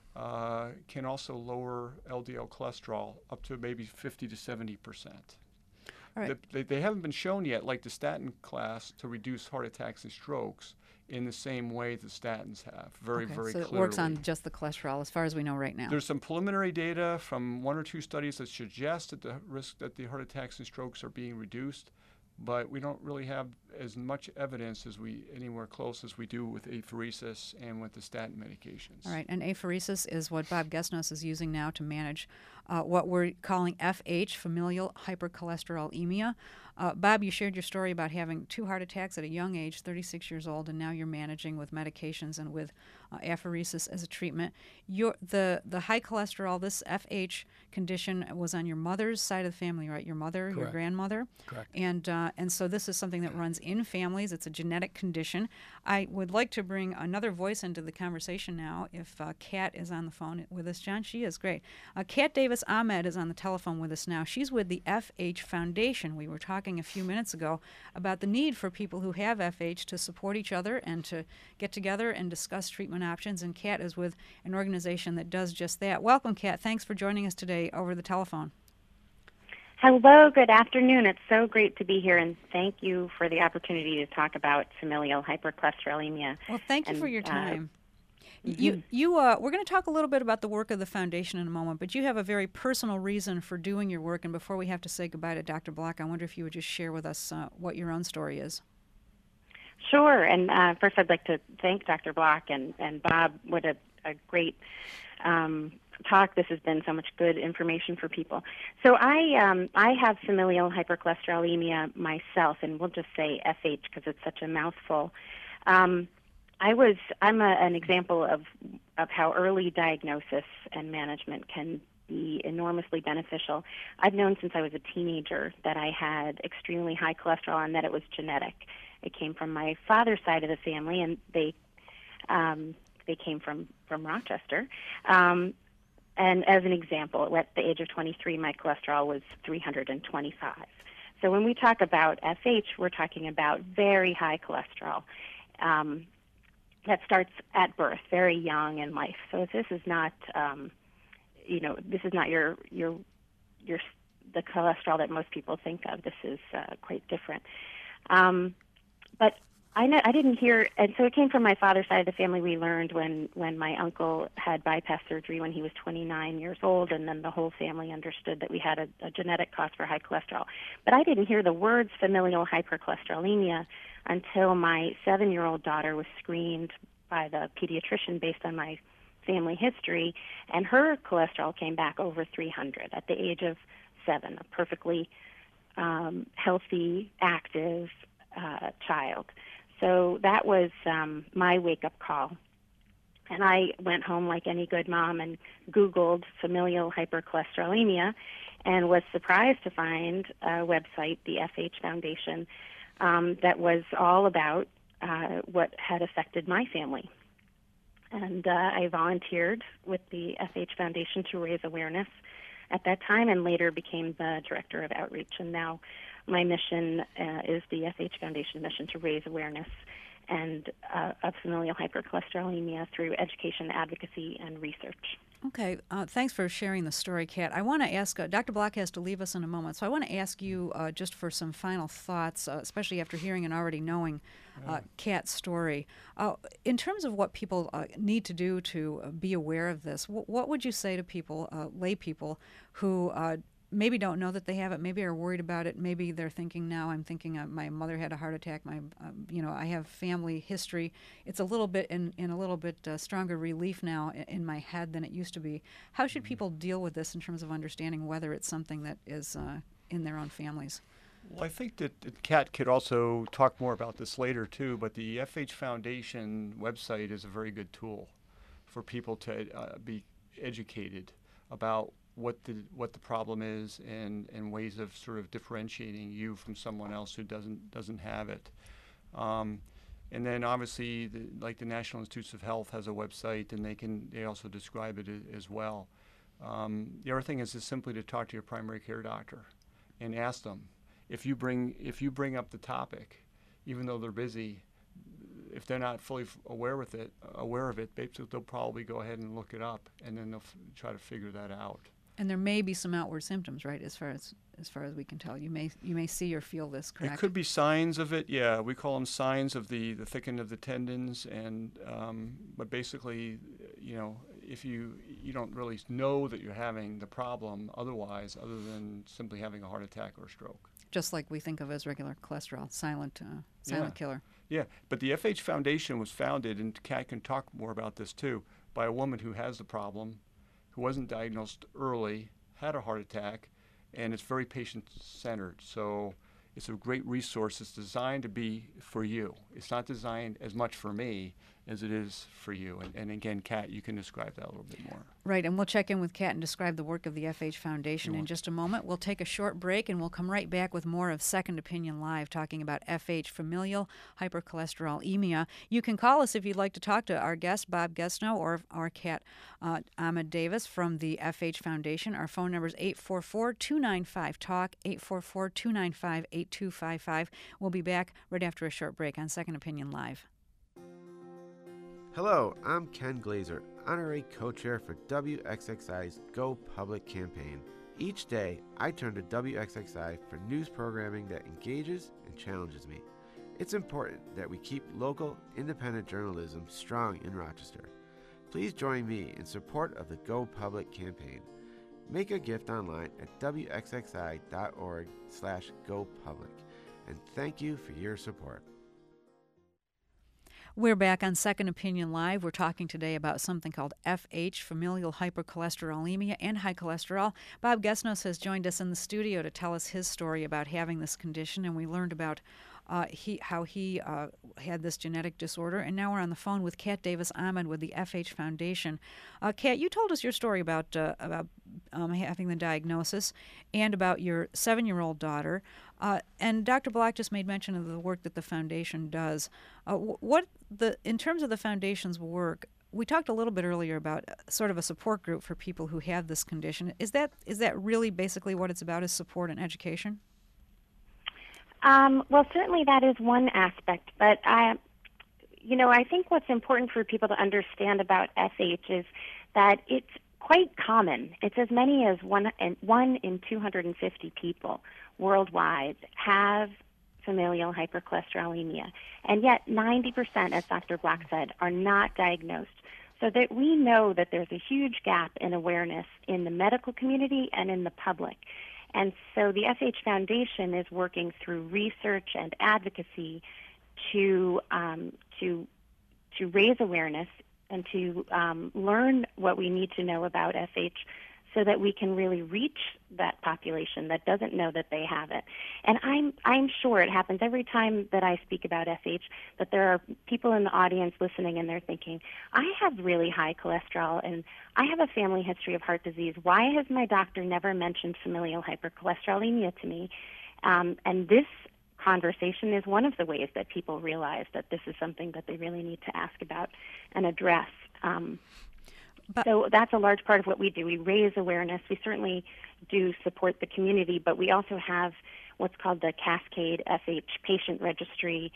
uh, can also lower L D L cholesterol up to maybe fifty to seventy percent. All right. They, they haven't been shown yet, like the statin class, to reduce heart attacks and strokes in the same way the statins have, very, okay. very so clearly. it works on just the cholesterol as far as we know right now. There's some preliminary data from one or two studies that suggest that the risk that the heart attacks and strokes are being reduced, but we don't really have as much evidence as we anywhere close as we do with apheresis and with the statin medications. All right, and apheresis is what Bob Gesnos is using now to manage uh, what we're calling F H, familial hypercholesterolemia. Uh, Bob, you shared your story about having two heart attacks at a young age, thirty-six years old, and now you're managing with medications and with uh, apheresis as a treatment. Your, the, the high cholesterol, this F H condition was on your mother's side of the family, right? Your mother, Correct. your grandmother? Correct. And, uh, and so this is something that runs in families. It's a genetic condition. I would like to bring another voice into the conversation now. If uh, Kat is on the phone with us, John, she is great. Uh, Kat Davis Ahmed is on the telephone with us now. She's with the F H Foundation. We were talking a few minutes ago about the need for people who have F H to support each other and to get together and discuss treatment options. And Kat is with an organization that does just that. Welcome, Kat. Thanks for joining us today over the telephone. Hello, good afternoon. It's so great to be here, and thank you for the opportunity to talk about familial hypercholesterolemia. Well, thank you and, for your time. Uh, mm-hmm. You, you, uh, we're going to talk a little bit about the work of the foundation in a moment, but you have a very personal reason for doing your work. And before we have to say goodbye to Doctor Block, I wonder if you would just share with us uh, what your own story is. Sure. And uh, first, I'd like to thank Doctor Block and, and Bob. What a, a great um, talk. This has been so much good information for people. So I um, I have familial hypercholesterolemia myself, and we'll just say F H because it's such a mouthful. Um, I was I'm a, an example of of how early diagnosis and management can be enormously beneficial. I've known since I was a teenager that I had extremely high cholesterol and that it was genetic. It came from my father's side of the family, and they um, they came from from Rochester. Um, and as an example, at the age of twenty-three, my cholesterol was three hundred twenty-five. So when we talk about F H, we're talking about very high cholesterol. Um, that starts at birth, very young in life. So this is not, um, you know, this is not your your your the cholesterol that most people think of. This is uh, quite different. Um, but I know, I didn't hear, and so it came from my father's side of the family. We learned when when my uncle had bypass surgery when he was twenty-nine years old, and then the whole family understood that we had a, a genetic cause for high cholesterol. But I didn't hear the words familial hypercholesterolemia until my seven-year-old daughter was screened by the pediatrician based on my family history, and her cholesterol came back over three hundred at the age of seven, a perfectly um, healthy, active uh, child. So that was um, my wake-up call. And I went home like any good mom and Googled familial hypercholesterolemia and was surprised to find a website, the F H Foundation, um, that was all about uh, what had affected my family. And uh, I volunteered with the F H Foundation to raise awareness at that time, and later became the director of outreach. And now my mission uh, is the F H Foundation mission to raise awareness and uh, of familial hypercholesterolemia through education, advocacy, and research. Okay, uh, thanks for sharing the story, Kat. I want to ask, uh, Doctor Block has to leave us in a moment, so I want to ask you uh, just for some final thoughts, uh, especially after hearing and already knowing uh, Kat's story. Uh, in terms of what people uh, need to do to uh, be aware of this, w- what would you say to people, uh, lay people, who uh, maybe don't know that they have it, maybe are worried about it, maybe they're thinking now, I'm thinking uh, my mother had a heart attack, my, uh, you know, I have family history. It's a little bit in, in a little bit uh, stronger relief now in, in my head than it used to be. How should people deal with this in terms of understanding whether it's something that is uh, in their own families? Well, I think that, that Kat could also talk more about this later too, but the F H Foundation website is a very good tool for people to uh, be educated about what the what the problem is and, and ways of sort of differentiating you from someone else who doesn't doesn't have it. Um, and then obviously, the, like the National Institutes of Health has a website, and they can they also describe it a, as well. Um, the other thing is just simply to talk to your primary care doctor and ask them if you bring if you bring up the topic, even though they're busy. If they're not fully f- aware with it, aware of it, they'll probably go ahead and look it up, and then they'll f- try to figure that out. And there may be some outward symptoms, right? As far as as far as we can tell, you may you may see or feel this. Correct? It could be signs of it. Yeah, we call them signs of the the thickening of the tendons, and um, but basically, you know, if you you don't really know that you're having the problem otherwise, other than simply having a heart attack or a stroke. Just like we think of as regular cholesterol, silent uh, silent Yeah. killer. Yeah, but the F H Foundation was founded, and Kat can talk more about this too, by a woman who has the problem, who wasn't diagnosed early, had a heart attack, and it's very patient-centered. So it's a great resource. It's designed to be for you. It's not designed as much for me as it is for you. And, and again, Kat, you can describe that a little bit more. Right, and we'll check in with Kat and describe the work of the F H Foundation in just a moment. We'll take a short break, and we'll come right back with more of Second Opinion Live, talking about F H, familial hypercholesterolemia. You can call us if you'd like to talk to our guest, Bob Gesno, or our Kat uh, Ahmed Davis from the F H Foundation. Our phone number is eight four four, two nine five, talk, eight four four, two nine five, eight two five five. We'll be back right after a short break on Second Opinion Live. Hello, I'm Ken Glazer, honorary co-chair for W X X I's Go Public campaign. Each day, I turn to W X X I for news programming that engages and challenges me. It's important that we keep local, independent journalism strong in Rochester. Please join me in support of the Go Public campaign. Make a gift online at W X X I dot org slash go public. And thank you for your support. We're back on Second Opinion Live. We're talking today about something called F H, familial hypercholesterolemia and high cholesterol. Bob Gesnos has joined us in the studio to tell us his story about having this condition, and we learned about uh, he, how he uh, had this genetic disorder. And now we're on the phone with Kat Davis Ahmed with the F H Foundation. Uh, Kat, you told us your story about uh, about um, having the diagnosis and about your seven-year-old daughter. Uh, and Doctor Block just made mention of the work that the foundation does. Uh, what the in terms of the foundation's work, we talked a little bit earlier about uh, sort of a support group for people who have this condition. Is that is that really basically what it's about, is support and education? Um, well, certainly that is one aspect, but I, you know, I think what's important for people to understand about S H is that it's quite common. It's as many as one in, one in two hundred fifty people worldwide have familial hypercholesterolemia, and yet ninety percent, as Doctor Block said, are not diagnosed. So that we know that there's a huge gap in awareness in the medical community and in the public. And so the S H Foundation is working through research and advocacy to um, to to raise awareness and to um, learn what we need to know about S H, so that we can really reach that population that doesn't know that they have it. And I'm I'm sure it happens every time that I speak about S H, that there are people in the audience listening and they're thinking, I have really high cholesterol and I have a family history of heart disease. Why has my doctor never mentioned familial hypercholesterolemia to me? Um, and this conversation is one of the ways that people realize that this is something that they really need to ask about and address. Um, But, so that's a large part of what we do. We raise awareness. We certainly do support the community, but we also have what's called the Cascade S H Patient Registry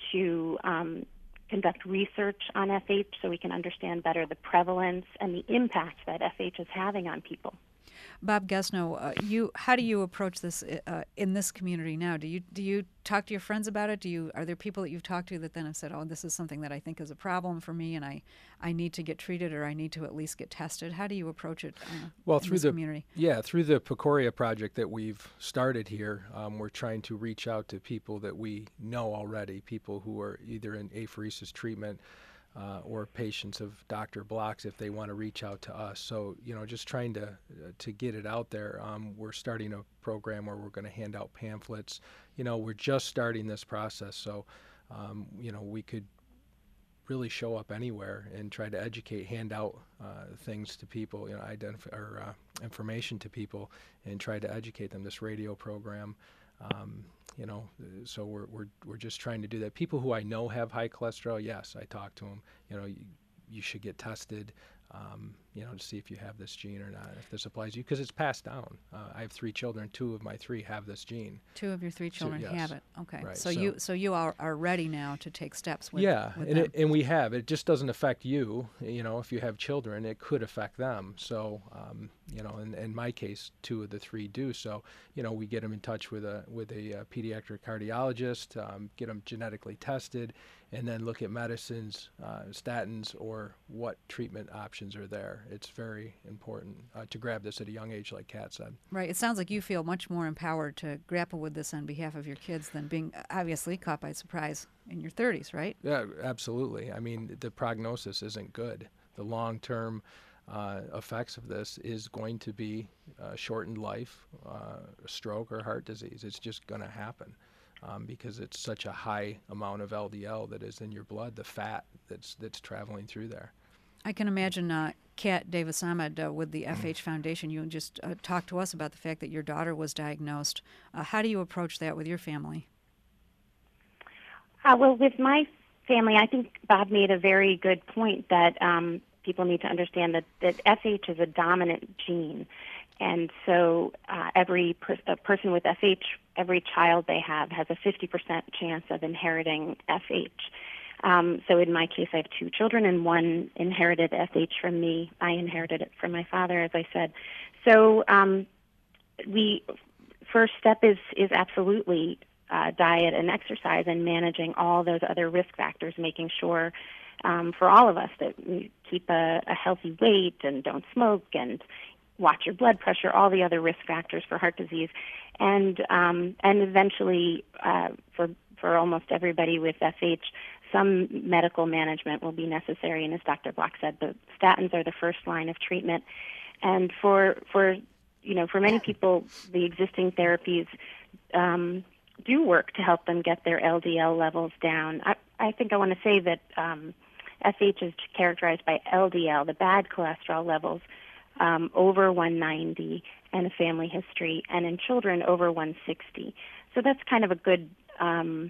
to um, conduct research on S H so we can understand better the prevalence and the impact that S H is having on people. Bob Gesno, uh, you how do you approach this uh, in this community now? Do you do you talk to your friends about it? Do you are there people that you've talked to that then have said, "Oh, this is something that I think is a problem for me, and I, I need to get treated, or I need to at least get tested"? How do you approach it? Uh, well, in through this the community? yeah, through the Pecoria project that we've started here, um, we're trying to reach out to people that we know already, people who are either in apheresis treatment. Uh, or patients of Doctor Block's if they want to reach out to us. So, you know, just trying to uh, to get it out there. Um, we're starting a program where we're going to hand out pamphlets. You know, we're just starting this process, so, um, you know, we could really show up anywhere and try to educate, hand out uh, things to people, you know, identify or uh, information to people, and try to educate them. This radio program. Um, you know, so we're, we're, we're just trying to do that. People who I know have high cholesterol, yes, I talk to them, you know, you, you should get tested, um, you know, to see if you have this gene or not, if this applies to you, because it's passed down. Uh, I have three children, two of my three have this gene. Two of your three children so, yes. have it. Okay, right. so, so you so you are, are ready now to take steps with yeah, with and them. it, and we have. It just doesn't affect you. You know, if you have children, it could affect them. So, um, you know, in, in my case, two of the three do. So, you know, we get them in touch with a with a, uh pediatric cardiologist, um, get them genetically tested, and then look at medicines, uh, statins, or what treatment options are there. It's very important uh, to grab this at a young age, like Kat said. Right. It sounds like you feel much more empowered to grapple with this on behalf of your kids than being obviously caught by surprise in your thirties, right? Yeah, absolutely. I mean, the prognosis isn't good. The long-term uh, effects of this is going to be uh, shortened life, uh, stroke, or heart disease. It's just going to happen. Um, because it's such a high amount of L D L that is in your blood, the fat that's that's traveling through there. I can imagine uh, Kat Davis Ahmed uh, with the F H Foundation. You just uh, talked to us about the fact that your daughter was diagnosed. Uh, how do you approach that with your family? Uh, well, with my family, I think Bob made a very good point that um, people need to understand that, that F H is a dominant gene. And so uh, every per- a person with F H, every child they have has a fifty percent chance of inheriting F H. Um, so in my case, I have two children, and one inherited F H from me. I inherited it from my father, as I said. So um, the first step is, is absolutely uh, diet and exercise and managing all those other risk factors, making sure um, for all of us that we keep a, a healthy weight and don't smoke and watch your blood pressure, all the other risk factors for heart disease, and um, and eventually uh, for for almost everybody with F H, some medical management will be necessary. And as Doctor Block said, the statins are the first line of treatment. And for for you know for many people, the existing therapies um, do work to help them get their L D L levels down. I, I think I want to say that um, F H is characterized by L D L, the bad cholesterol levels, Um, over one ninety and a family history, and in children over one sixty. So that's kind of a good um,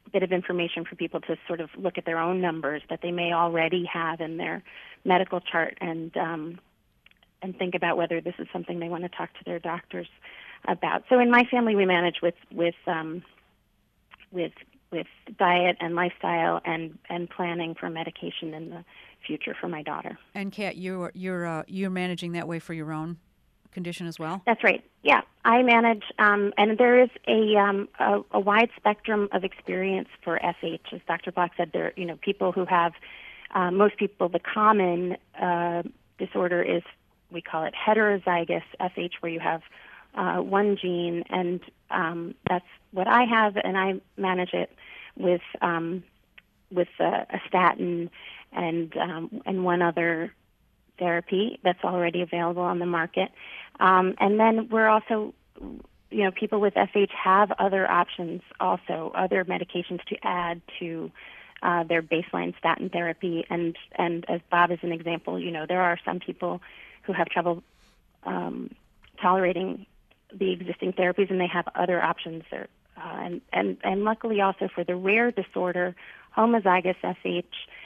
bit of information for people to sort of look at their own numbers that they may already have in their medical chart, and um, and think about whether this is something they want to talk to their doctors about. So in my family, we manage with with um, with with diet and lifestyle and, and planning for medication in the future for my daughter. And Kat, you're you're uh, you're managing that way for your own condition as well? That's right. Yeah, I manage, um, and there is a, um, a a wide spectrum of experience for F H. As Doctor Block said, there you know people who have uh, most people. The common uh, disorder is, we call it heterozygous F H, where you have uh, one gene, and um, that's what I have, and I manage it with um, with a, a statin and um, and one other therapy that's already available on the market. Um, and then we're also, you know, people with F H have other options also, other medications to add to uh, their baseline statin therapy. And, and as Bob is an example, you know, there are some people who have trouble um, tolerating the existing therapies, and they have other options there. Uh, and, and, and luckily also for the rare disorder, homozygous F H,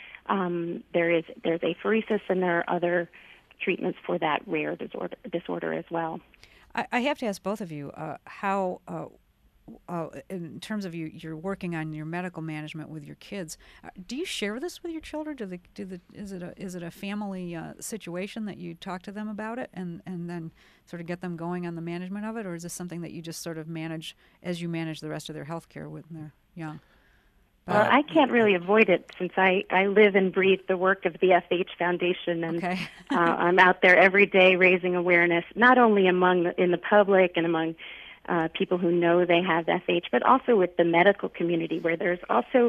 um, there is there's apheresis, and there are other treatments for that rare disorder disorder as well. I, I have to ask both of you uh, how, uh, uh, in terms of you, you're working on your medical management with your kids. Uh, do you share this with your children? Do they, do the, is it a is it a family uh, situation that you talk to them about it and, and then sort of get them going on the management of it, or is this something that you just sort of manage as you manage the rest of their health care when they're young? Well, I can't really avoid it since I, I live and breathe the work of the F H Foundation, and okay. uh, I'm out there every day raising awareness, not only among the, in the public and among uh, people who know they have F H, but also with the medical community, where there's also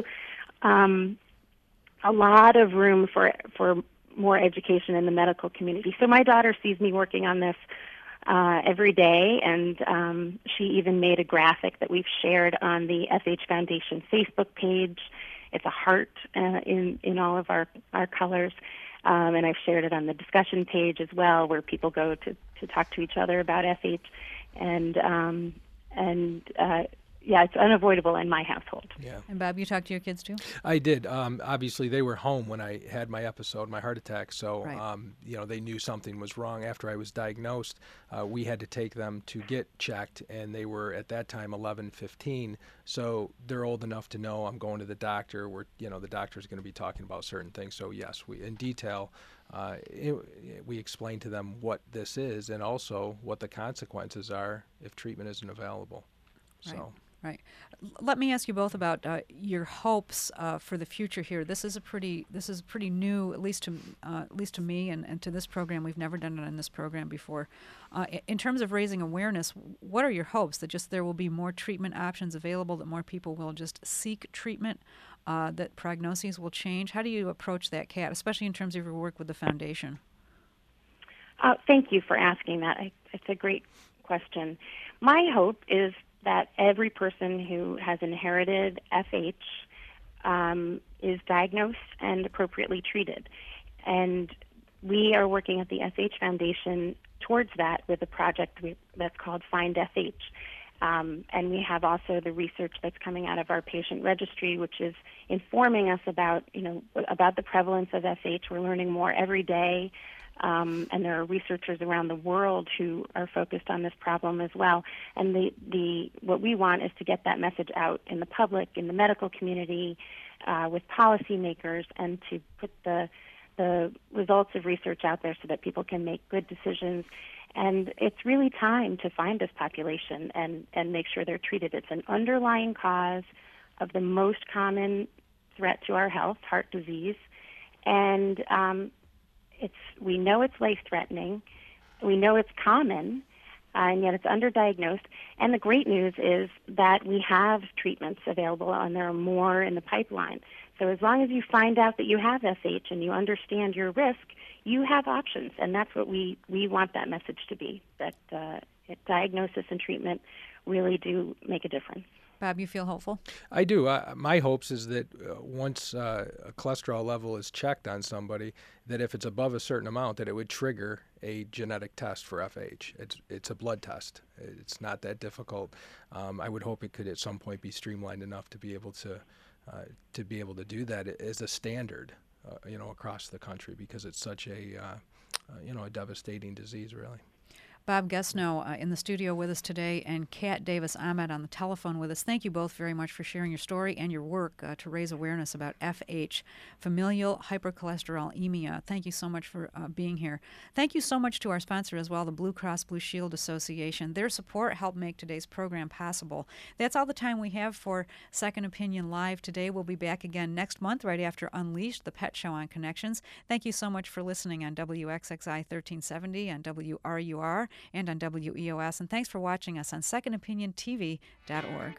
um, a lot of room for for more education in the medical community. So my daughter sees me working on this Uh, every day, and um, she even made a graphic that we've shared on the F H Foundation Facebook page. It's a heart uh, in in all of our our colors, um, and I've shared it on the discussion page as well, where people go to, to talk to each other about F H, and um, and uh, yeah, it's unavoidable in my household. Yeah. And Bob, you talked to your kids too? I did. Um, obviously, they were home when I had my episode, my heart attack. So, Right. um, you know, they knew something was wrong. After I was diagnosed, uh, we had to take them to get checked, and they were at that time eleven, fifteen. So they're old enough to know I'm going to the doctor. Where you know the doctor's going to be talking about certain things. So yes, we in detail. Uh, it, we explain to them what this is and also what the consequences are if treatment isn't available. Right. So. Right. Let me ask you both about uh, your hopes uh, for the future here. This is a pretty this is pretty new, at least to uh, at least to me and, and to this program. We've never done it in this program before. Uh, in terms of raising awareness, what are your hopes? That just there will be more treatment options available, that more people will just seek treatment, uh, that prognoses will change? How do you approach that, Kat, especially in terms of your work with the foundation? Uh, thank you for asking that. I, it's a great question. My hope is that every person who has inherited F H um, is diagnosed and appropriately treated. And we are working at the F H Foundation towards that with a project we, that's called Find F H. Um, and we have also the research that's coming out of our patient registry, which is informing us about, you know, about the prevalence of F H. We're learning more every day. Um, and there are researchers around the world who are focused on this problem as well. And the, the what we want is to get that message out in the public, in the medical community, uh, with policymakers, and to put the the results of research out there so that people can make good decisions. And it's really time to find this population and, and make sure they're treated. It's an underlying cause of the most common threat to our health, heart disease, and um, It's we know it's life-threatening, we know it's common, uh, and yet it's underdiagnosed. And the great news is that we have treatments available, and there are more in the pipeline. So as long as you find out that you have F H and you understand your risk, you have options, and that's what we, we want that message to be, that uh, diagnosis and treatment really do make a difference. Bob, you feel hopeful? I do. Uh, my hopes is that uh, once uh, a cholesterol level is checked on somebody, that if it's above a certain amount, that it would trigger a genetic test for F H. It's it's a blood test. It's not that difficult. Um, I would hope it could at some point be streamlined enough to be able to uh, to be able to do that as a standard, uh, you know, across the country, because it's such a uh, uh, you know a devastating disease, really. Bob Gesno uh, in the studio with us today, and Kat Davis Ahmed on the telephone with us. Thank you both very much for sharing your story and your work uh, to raise awareness about F H, familial hypercholesterolemia. Thank you so much for uh, being here. Thank you so much to our sponsor as well, the Blue Cross Blue Shield Association. Their support helped make today's program possible. That's all the time we have for Second Opinion Live today. We'll be back again next month right after Unleashed, the pet show on Connections. Thank you so much for listening on W X X I thirteen seventy, on W R U R, and on W E O S. And thanks for watching us on second opinion T V dot org.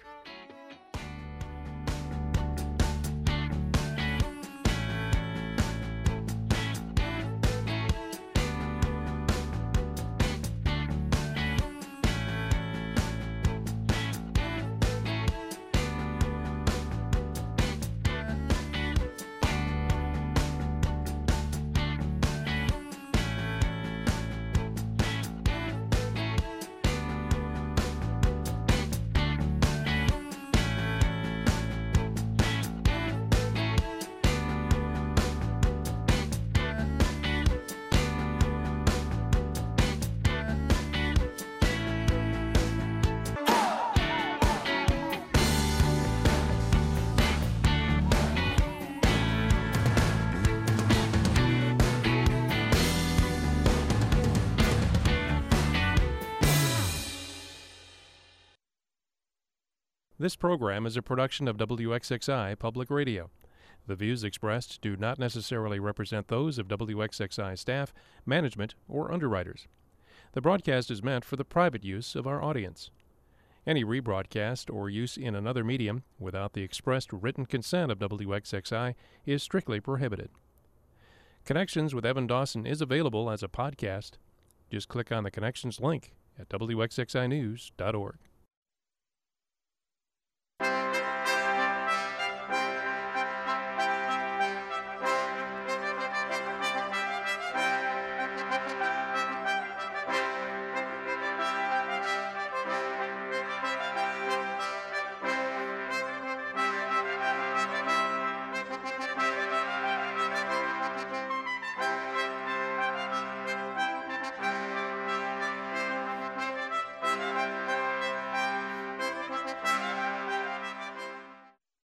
This program is a production of W X X I Public Radio. The views expressed do not necessarily represent those of W X X I staff, management, or underwriters. The broadcast is meant for the private use of our audience. Any rebroadcast or use in another medium without the expressed written consent of W X X I is strictly prohibited. Connections with Evan Dawson is available as a podcast. Just click on the Connections link at W X X I news dot org.